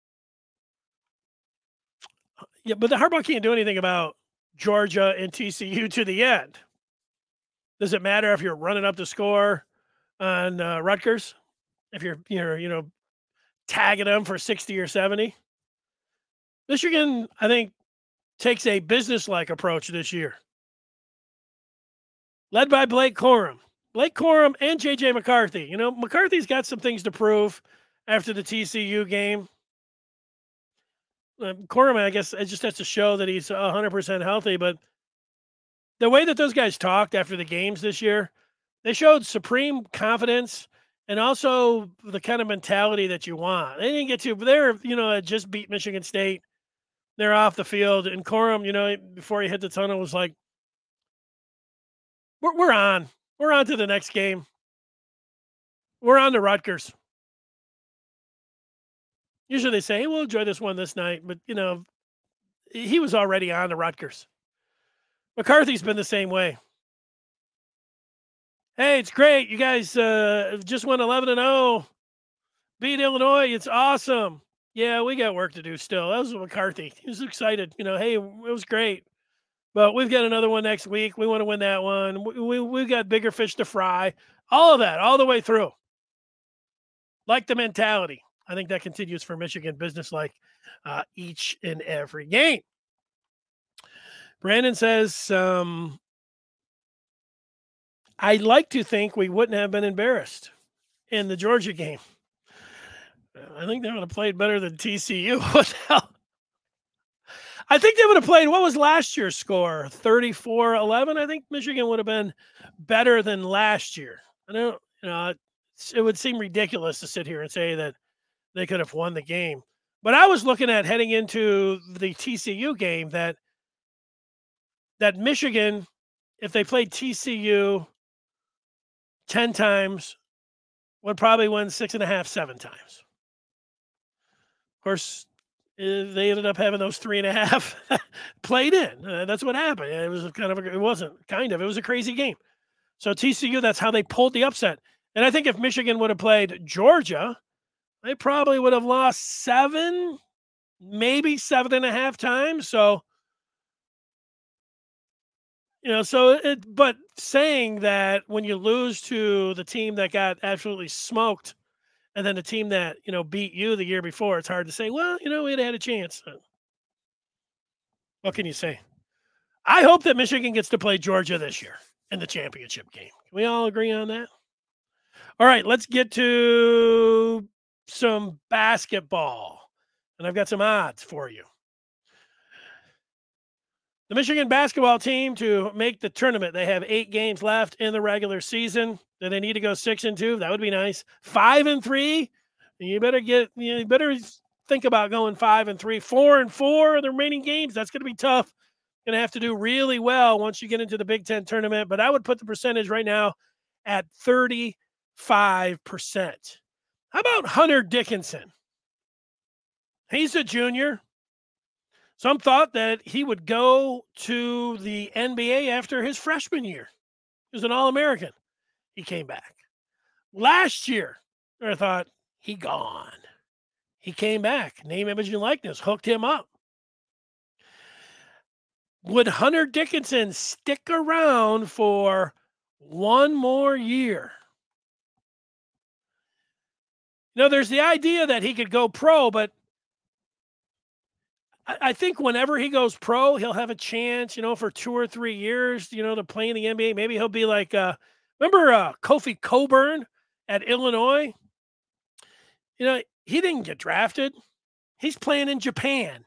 Yeah, but the Harbaugh can't do anything about Georgia and T C U to the end. Does it matter if you're running up the score on uh, Rutgers? If you're, you're, you know, tagging them for sixty or seventy? Michigan, I think, takes a business-like approach this year. Led by Blake Corum. Blake Corum and J J McCarthy. You know, McCarthy's got some things to prove after the T C U game. Uh, Corum, I guess, it just has to show that he's one hundred percent healthy. But the way that those guys talked after the games this year, they showed supreme confidence and also the kind of mentality that you want. They didn't get to, but they're, you know, just beat Michigan State. They're off the field. And Corum, you know, before he hit the tunnel was like, we're, we're on. We're on to the next game. We're on to Rutgers. Usually they say, hey, we'll enjoy this one this night. But, you know, he was already on to Rutgers. McCarthy's been the same way. Hey, it's great. You guys uh, just won eleven and oh. Beat Illinois. It's awesome. Yeah, we got work to do still. That was McCarthy. He was excited. You know, hey, it was great. But we've got another one next week. We want to win that one. We, we, we've got bigger fish to fry. All of that, all the way through. Like the mentality. I think that continues for Michigan business-like uh, each and every game. Brandon says, um, I'd like to think we wouldn't have been embarrassed in the Georgia game. I think they would have played better than T C U. What the hell? I think they would have played, what was last year's score? thirty-four eleven? I think Michigan would have been better than last year. I don't, you know, it would seem ridiculous to sit here and say that they could have won the game. But I was looking at heading into the T C U game that that Michigan, if they played T C U ten times, would probably win six and a half, seven times. Of course, they ended up having those three and a half played in. Uh, that's what happened. It was kind of a, it wasn't kind of, it was a crazy game. So T C U, that's how they pulled the upset. And I think if Michigan would have played Georgia, they probably would have lost seven, maybe seven and a half times. So, you know, so it, but saying that when you lose to the team that got absolutely smoked and then the team that, you know, beat you the year before, it's hard to say, well, you know, we'd had a chance. What can you say? I hope that Michigan gets to play Georgia this year in the championship game. Can we all agree on that? All right, let's get to some basketball. And I've got some odds for you. The Michigan basketball team to make the tournament, they have eight games left in the regular season. Do they need to go six and two? That would be nice. Five and three. You better get, you better think about going five and three. Four and four in the remaining games. That's going to be tough. Going to have to do really well once you get into the Big Ten tournament. But I would put the percentage right now at thirty-five percent. How about Hunter Dickinson? He's a junior. Some thought that he would go to the N B A after his freshman year. He was an All-American. He came back. Last year, I thought, he gone. He came back. Name, image, and likeness. Hooked him up. Would Hunter Dickinson stick around for one more year? You know, there's the idea that he could go pro, but I think whenever he goes pro, he'll have a chance, you know, for two or three years, you know, to play in the N B A. Maybe he'll be like, uh, remember uh, Kofi Cockburn at Illinois? You know, he didn't get drafted. He's playing in Japan.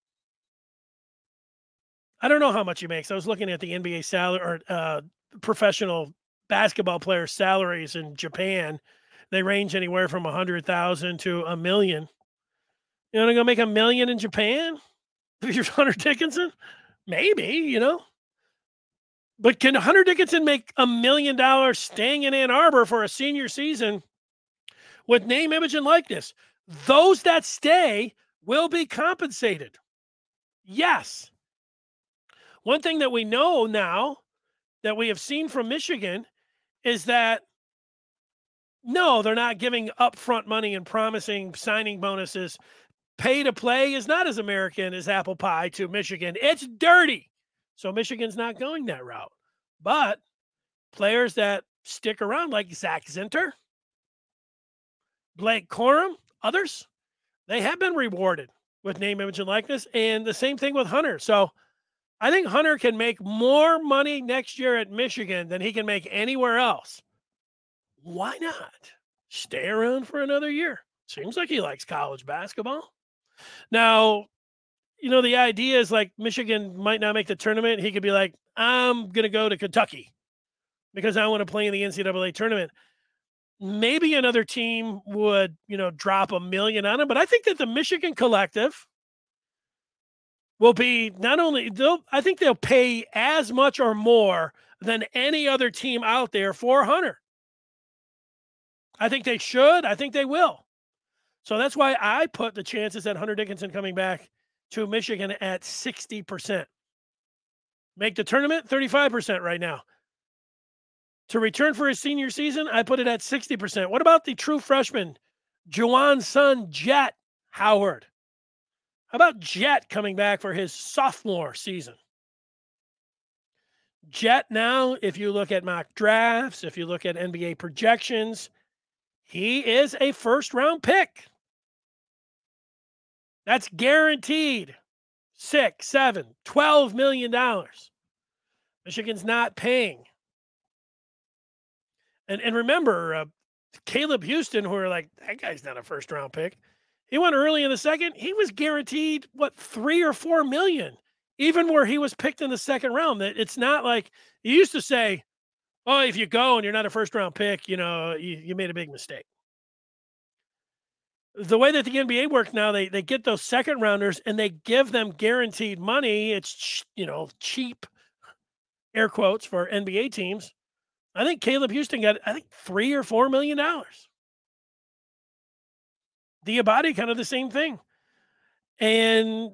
I don't know how much he makes. I was looking at the N B A salary or uh, professional basketball players' salaries in Japan. They range anywhere from a hundred thousand to a million. You want to go make a million in Japan? If you're Hunter Dickinson? Maybe, you know. But can Hunter Dickinson make a million dollars staying in Ann Arbor for a senior season with name, image, and likeness? Those that stay will be compensated. Yes. One thing that we know now that we have seen from Michigan is that no, they're not giving upfront money and promising signing bonuses. Pay to play is not as American as apple pie to Michigan. It's dirty. So Michigan's not going that route. But players that stick around like Zach Zinter, Blake Corum, others, they have been rewarded with name, image, and likeness. And the same thing with Hunter. So I think Hunter can make more money next year at Michigan than he can make anywhere else. Why not stay around for another year? Seems like he likes college basketball. Now, you know, the idea is like Michigan might not make the tournament. He could be like, I'm going to go to Kentucky because I want to play in the N C double A tournament. Maybe another team would, you know, drop a million on him. But I think that the Michigan Collective will be not only, they'll, I think they'll pay as much or more than any other team out there for Hunter. I think they should. I think they will. So that's why I put the chances at Hunter Dickinson coming back to Michigan at sixty percent. Make the tournament thirty-five percent right now. To return for his senior season, I put it at sixty percent. What about the true freshman, Juwan's son, Jet Howard? How about Jet coming back for his sophomore season? Jet now, if you look at mock drafts, if you look at N B A projections, he is a first-round pick. That's guaranteed. Six, seven, twelve million dollars. Michigan's not paying. And and remember, uh, Caleb Houston, who are like, that guy's not a first-round pick. He went early in the second. He was guaranteed, what, three or four million, even where he was picked in the second round. That it's not like you used to say, oh, if you go and you're not a first-round pick, you know, you, you made a big mistake. The way that the N B A works now, they they get those second rounders and they give them guaranteed money. It's, you know, cheap, air quotes, for N B A teams. I think Caleb Houston got, I think, three or four million dollars. Diabate, kind of the same thing. And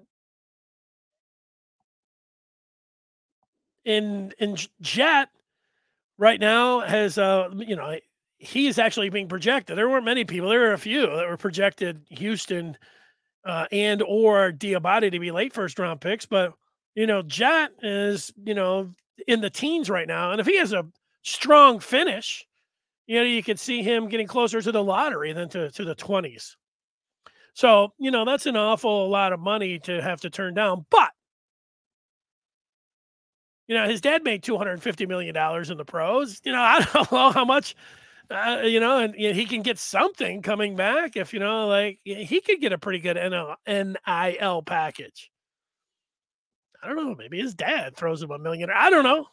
in in Jet right now has, uh, you know, he is actually being projected. There weren't many people. There were a few that were projected Houston uh, and or Diabate to be late first round picks. But, you know, Jet is, you know, in the teens right now. And if he has a strong finish, you know, you could see him getting closer to the lottery than to, to the twenties. So, you know, that's an awful lot of money to have to turn down. But, you know, his dad made two hundred fifty million dollars in the pros. You know, I don't know how much, uh, you know, and you know, he can get something coming back if, you know, like he could get a pretty good N I L package. I don't know. Maybe his dad throws him a million. I don't know.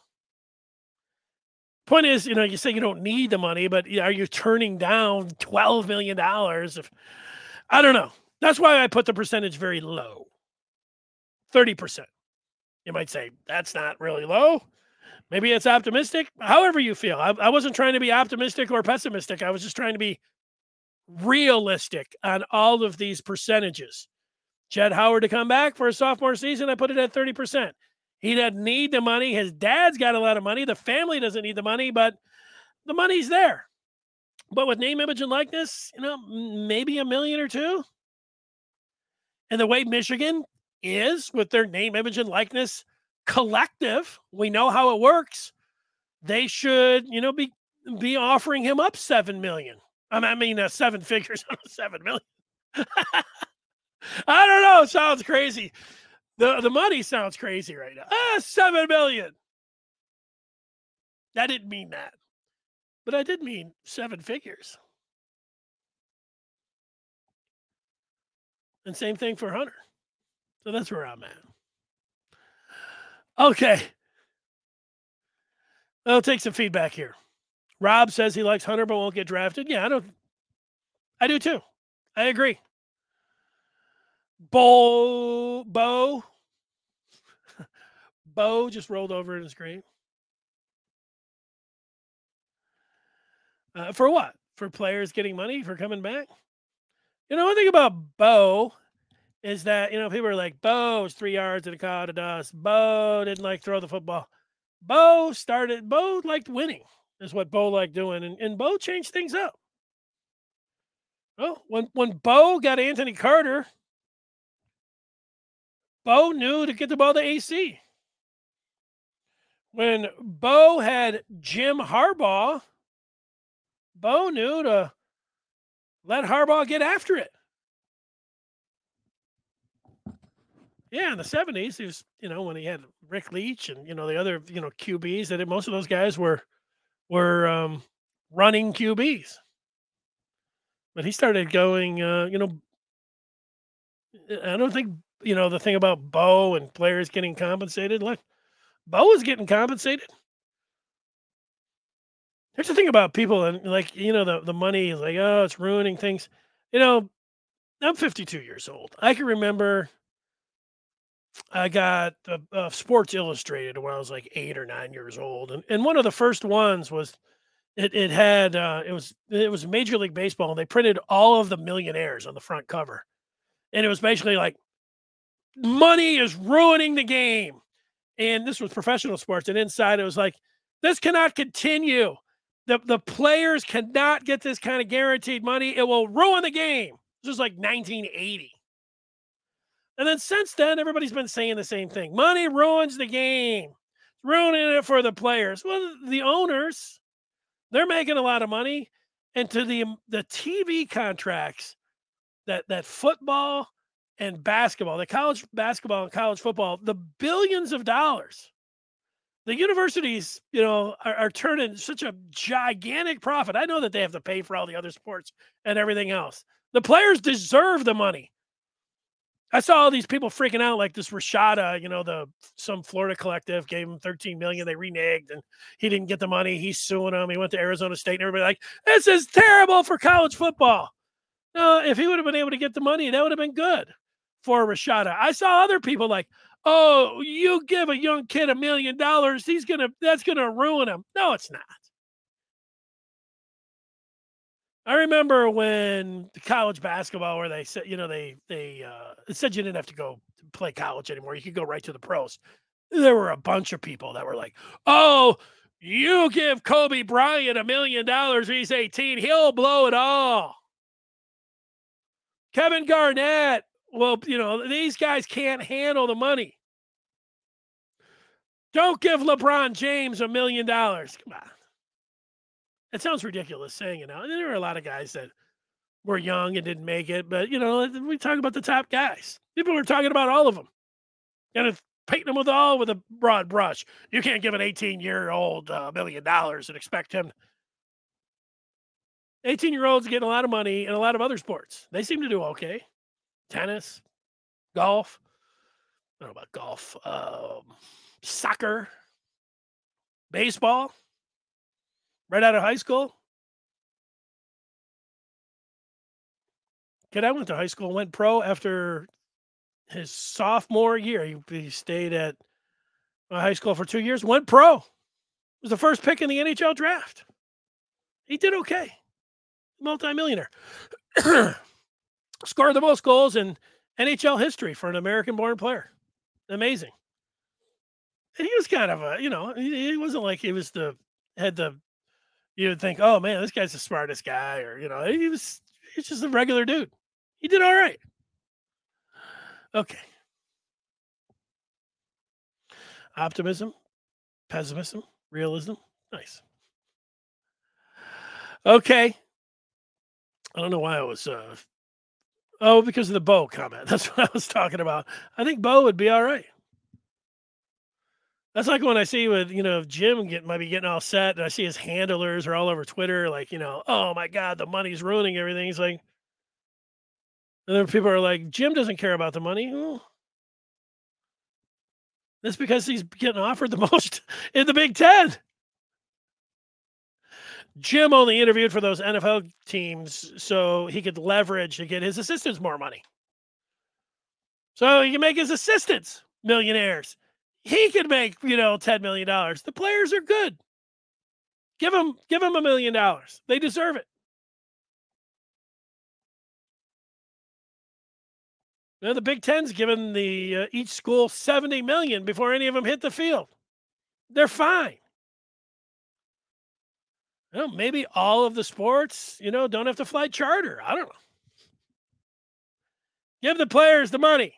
Point is, you know, you say you don't need the money, but are you turning down twelve million dollars? If I don't know. That's why I put the percentage very low. thirty percent. You might say, that's not really low. Maybe it's optimistic. However you feel. I, I wasn't trying to be optimistic or pessimistic. I was just trying to be realistic on all of these percentages. Jett Howard to come back for a sophomore season, I put it at thirty percent. He doesn't need the money. His dad's got a lot of money. The family doesn't need the money, but the money's there. But with name, image, and likeness, you know, maybe a million or two. And the way Michigan is with their name, image, and likeness collective, we know how it works. They should, you know, be be offering him up seven million. I mean, uh, seven figures, seven million. I don't know. It sounds crazy. The the money sounds crazy right now. Ah, seven million. I didn't mean that, but I did mean seven figures. And same thing for Hunter. So that's where I'm at. Okay. I'll take some feedback here. Rob says he likes Hunter but won't get drafted. Yeah, I don't. I do too. I agree. Bo, Bo, Bo just rolled over in his grave. Uh, for what? For players getting money for coming back? You know, one thing about Bo is that, you know, people are like, Bo was three yards in a cloud of dust. Bo didn't like throw the football. Bo started, Bo liked winning, is what Bo liked doing. And, and Bo changed things up. Well, when, when Bo got Anthony Carter, Bo knew to get the ball to A C. When Bo had Jim Harbaugh, Bo knew to let Harbaugh get after it. Yeah, in the seventies, he was, you know, when he had Rick Leach and, you know, the other, you know, Q Bs, that most of those guys were were um, running Q Bs. But he started going, uh, you know, I don't think, you know, the thing about Bo and players getting compensated. Look, Bo was getting compensated. Here's the thing about people, and like, you know, the, the money is like, oh, it's ruining things. You know, I'm fifty-two years old. I can remember I got uh, uh, Sports Illustrated when I was like eight or nine years old, and and one of the first ones was it it had uh, it was it was Major League Baseball, and they printed all of the millionaires on the front cover, and it was basically like money is ruining the game, and this was professional sports, and inside it was like this cannot continue. The the players cannot get this kind of guaranteed money. It will ruin the game. This was like nineteen eighty. And then since then, everybody's been saying the same thing. Money ruins the game. It's ruining it for the players. Well, the owners, they're making a lot of money. And to the the T V contracts that that football and basketball, the college basketball and college football, the billions of dollars, the universities, you know, are, are turning such a gigantic profit. I know that they have to pay for all the other sports and everything else. The players deserve the money. I saw all these people freaking out, like this Rashada, you know, the some Florida collective gave him thirteen million dollars. They reneged, and he didn't get the money. He's suing them. He went to Arizona State, and everybody like, this is terrible for college football. No, if he would have been able to get the money, that would have been good for Rashada. I saw other people like, oh, you give a young kid a million dollars, he's gonna that's gonna ruin him. No, it's not. I remember when the college basketball, where they said, you know, they they uh, it said you didn't have to go play college anymore. You could go right to the pros. There were a bunch of people that were like, "Oh, you give Kobe Bryant a million dollars when he's eighteen, he'll blow it all." Kevin Garnett, well, you know, these guys can't handle the money. Don't give LeBron James a million dollars. Come on. It sounds ridiculous saying it now. There were a lot of guys that were young and didn't make it, but, you know, we talk about the top guys. People were talking about all of them. And painting them with all with a broad brush. You can't give an eighteen-year-old a uh, million dollars and expect him. eighteen-year-olds getting a lot of money in a lot of other sports. They seem to do okay. Tennis, golf. I don't know about golf. Um, soccer, baseball. Right out of high school. Kid I went to high school, went pro after his sophomore year. He, he stayed at my high school for two years, went pro. Was the first pick in the N H L draft. He did okay. Multi-millionaire. Scored the most goals in N H L history for an American-born player. Amazing. And he was kind of a, you know, he, he wasn't like he was the, had the, you would think, oh man, this guy's the smartest guy, or, you know, he was, he's just a regular dude. He did all right. Okay. Optimism, pessimism, realism. Nice. Okay. I don't know why I was, uh, oh, because of the Bo comment. That's what I was talking about. I think Bo would be all right. That's like when I see with, you know, Jim get might be getting all set, and I see his handlers are all over Twitter, like, you know, oh my God, the money's ruining everything. He's like, and then people are like, Jim doesn't care about the money. Well, that's because he's getting offered the most in the Big Ten. Jim only interviewed for those N F L teams so he could leverage to get his assistants more money. So he can make his assistants millionaires. He could make, you know, ten million dollars. The players are good. Give them, give them a million dollars. They deserve it. Now the Big Ten's given the uh, each school seventy million before any of them hit the field. They're fine. You know, maybe all of the sports, you know, don't have to fly charter. I don't know. Give the players the money.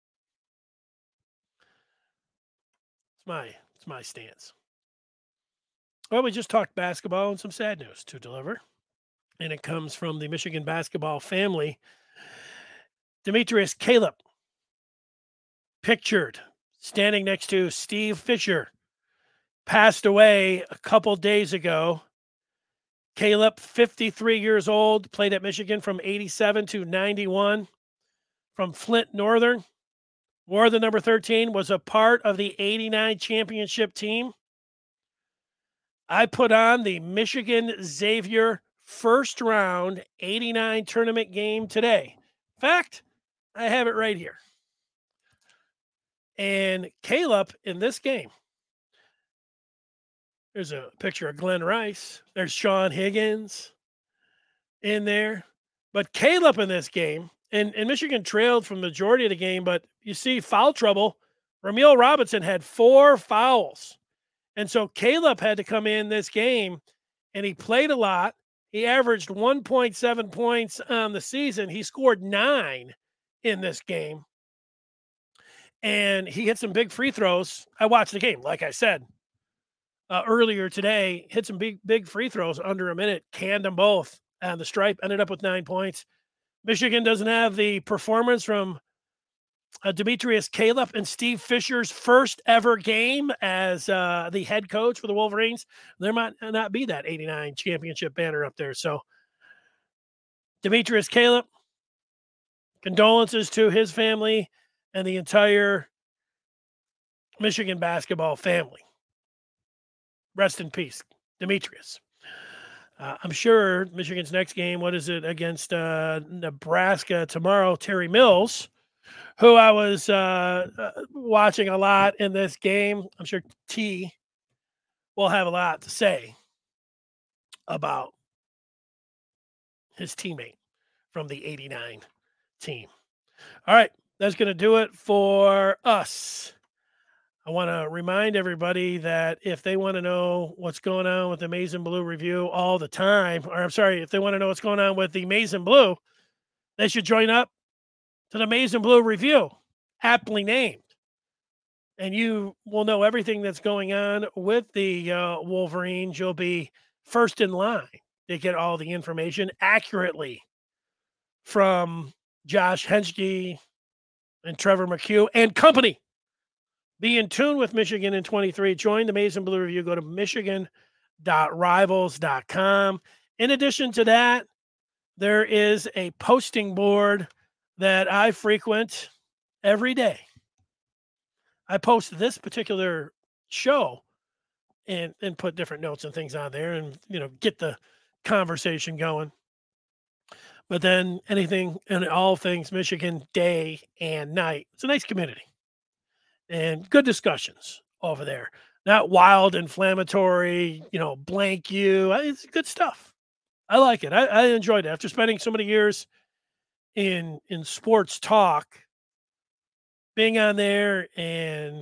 It's my, it's my stance. Well, we just talked basketball and some sad news to deliver. And it comes from the Michigan basketball family. Demetrius Caleb, pictured standing next to Steve Fisher, passed away a couple days ago. Caleb, fifty-three years old, played at Michigan from eighty-seven to ninety-one. From Flint Northern, wore the number thirteen, was a part of the eighty-nine championship team. I put on the Michigan Xavier first round eighty-nine tournament game today. In fact, I have it right here. And Caleb in this game, there's a picture of Glenn Rice. There's Sean Higgins in there. But Caleb in this game, and, and Michigan trailed from the majority of the game, but you see foul trouble. Ramil Robinson had four fouls. And so Caleb had to come in this game, and he played a lot. He averaged one point seven points on the season. He scored nine in this game. And he hit some big free throws. I watched the game, like I said, uh, earlier today, hit some big, big free throws under a minute, canned them both on the stripe, ended up with nine points. Michigan doesn't have the performance from uh, Demetrius Caleb and Steve Fisher's first ever game as uh, the head coach for the Wolverines. There might not be that eighty-nine championship banner up there. So Demetrius Caleb, condolences to his family and the entire Michigan basketball family. Rest in peace, Demetrius. Uh, I'm sure Michigan's next game, what is it, against uh, Nebraska tomorrow, Terry Mills, who I was uh, uh, watching a lot in this game. I'm sure T will have a lot to say about his teammate from the eighty-nine team. All right, that's going to do it for us. I want to remind everybody that if they want to know what's going on with the Maize and Blue review all the time, or I'm sorry, if they want to know what's going on with the Maize and Blue, they should join up to the Maize and Blue review, aptly named. And you will know everything that's going on with the uh, Wolverines. You'll be first in line to get all the information accurately from Josh Henschke and Trevor McHugh and company. Be in tune with Michigan in twenty-three. Join the Maize and Blue Review. Go to michigan dot rivals dot com. In addition to that, there is a posting board that I frequent every day. I post this particular show and, and put different notes and things on there and, you know, get the conversation going. But then anything and all things Michigan day and night. It's a nice community. And good discussions over there. Not wild, inflammatory, you know, blank you. It's good stuff. I like it. I, I enjoyed it. After spending so many years in in sports talk, being on there and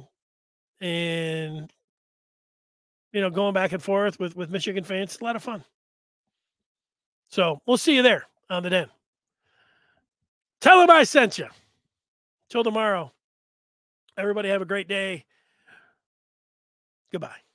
and you know, going back and forth with, with Michigan fans, it's a lot of fun. So we'll see you there on the Den. Tell them I sent you. Till tomorrow. Everybody have a great day. Goodbye.